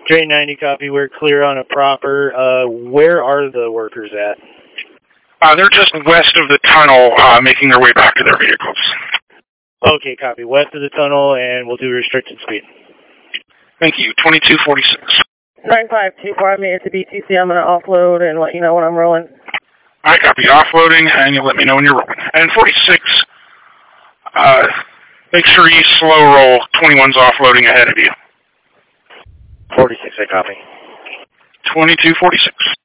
Train 90 copy. We're clear on a proper. Where are the workers at? They're just west of the tunnel, making their way back to their vehicles. Okay, copy. West of the tunnel, and we'll do restricted speed. Thank you. 2246. 9525 me. It's a BTC. I'm going to offload and let you know when I'm rolling. I copy. Offloading, and you'll let me know when you're rolling. And 46, make sure you slow roll. 21's offloading ahead of you. 46, I copy. 2246.